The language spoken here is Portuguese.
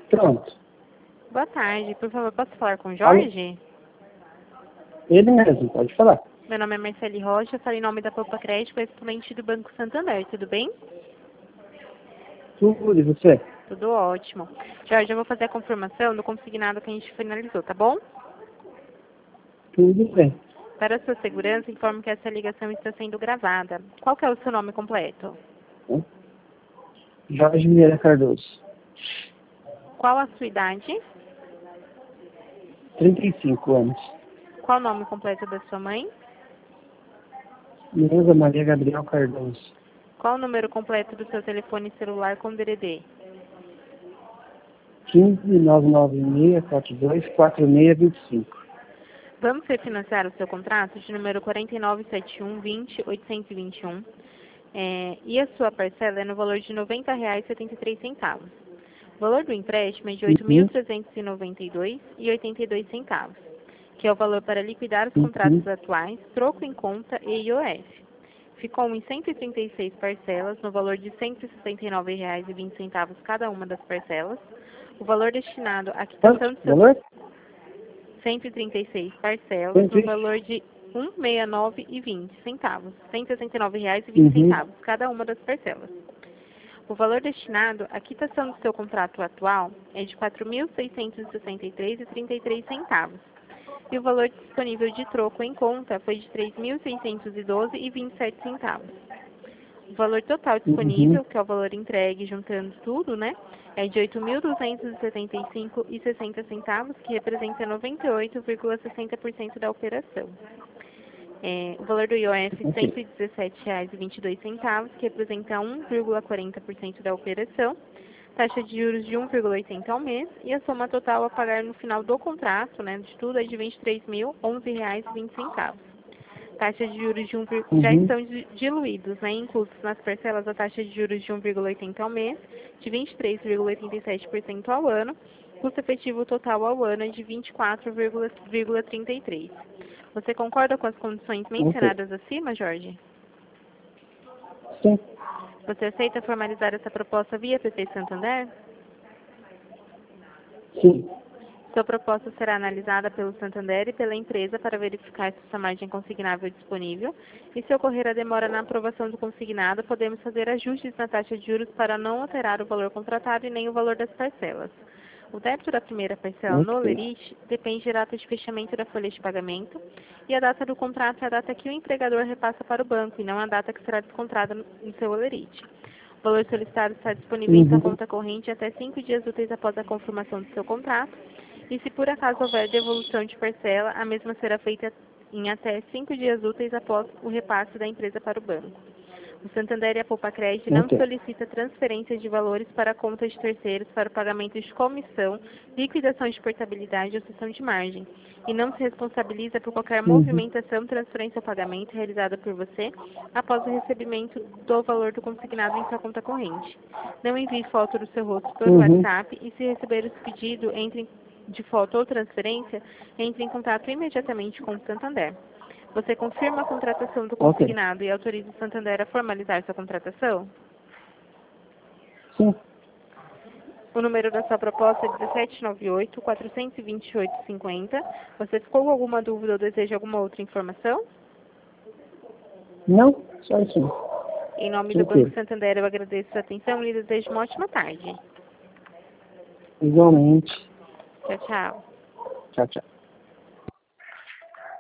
Pronto. Boa tarde. Por favor, posso falar com o Alô? Jorge? Ele mesmo, pode falar. Meu nome é Marcele Rocha, falo em nome da Poupa Crédito, correspondente do Banco Santander. Tudo bem? Tudo, e você? Tudo ótimo. Jorge, eu vou fazer a confirmação do consignado que a gente finalizou, tá bom? Tudo bem. Para a sua segurança, informo que essa ligação está sendo gravada. Qual que é o seu nome completo? Jorge Vieira Cardoso. Qual a sua idade? 35 anos. Qual o nome completo da sua mãe? Neuza Maria Gabriel Cardoso. Qual o número completo do seu telefone celular com DDD? 15996424625. Vamos refinanciar o seu contrato de número 497120-821. E a sua parcela é no valor de R$ 90,73. O valor do empréstimo é de R$ 8.392,82, que é o valor para liquidar os contratos atuais, troco em conta e IOF. Ficou em 136 parcelas, no valor de R$ 169,20 cada uma das parcelas. O valor destinado à quitação de seus... Valor? 136 parcelas, no valor de R$ 169,20, R$ 169,20, cada uma das parcelas. O valor destinado à quitação do seu contrato atual é de R$ 4.663,33. E o valor disponível de troco em conta foi de R$ 3.612,27. O valor total disponível, que é o valor entregue juntando tudo, né, é de R$ 8.275,60, que representa 98,60% da operação. O valor do IOF R$ 117,22, que representa 1,40% da operação. Taxa de juros de 1,80 ao mês e a soma total a pagar no final do contrato, né, de tudo, é de R$ 23.011,20. Taxa de juros de já estão diluídos, né, inclusos nas parcelas a taxa de juros de 1,80 ao mês, de 23,87% ao ano, custo efetivo total ao ano é de 24,33. Você concorda com as condições mencionadas acima, Jorge? Sim. Você aceita formalizar essa proposta via PP Santander? Sim. Sua proposta será analisada pelo Santander e pela empresa para verificar se essa margem consignável é disponível. E se ocorrer a demora na aprovação do consignado, podemos fazer ajustes na taxa de juros para não alterar o valor contratado e nem o valor das parcelas. O débito da primeira parcela no Olerite depende da data de fechamento da folha de pagamento e a data do contrato é a data que o empregador repassa para o banco e não a data que será descontada no seu Olerite. O valor solicitado está disponível em sua conta corrente até 5 dias úteis após a confirmação do seu contrato. E se por acaso houver devolução de parcela, a mesma será feita em até 5 dias úteis após o repasse da empresa para o banco. O Santander e a Poupa Crédito não solicita transferência de valores para contas de terceiros para o pagamento de comissão, liquidação de portabilidade ou cessão de margem, e não se responsabiliza por qualquer movimentação, transferência ou pagamento realizada por você após o recebimento do valor do consignado em sua conta corrente. Não envie foto do seu rosto por WhatsApp e, se receber esse pedido de foto ou transferência, entre em contato imediatamente com o Santander. Você confirma a contratação do consignado e autoriza o Santander a formalizar sua contratação? Sim. O número da sua proposta é 1798-428-50. Você ficou com alguma dúvida ou deseja alguma outra informação? Não, só isso. Em nome do Banco Santander, eu agradeço a atenção e lhe desejo uma ótima tarde. Igualmente. Tchau, tchau. Tchau, tchau.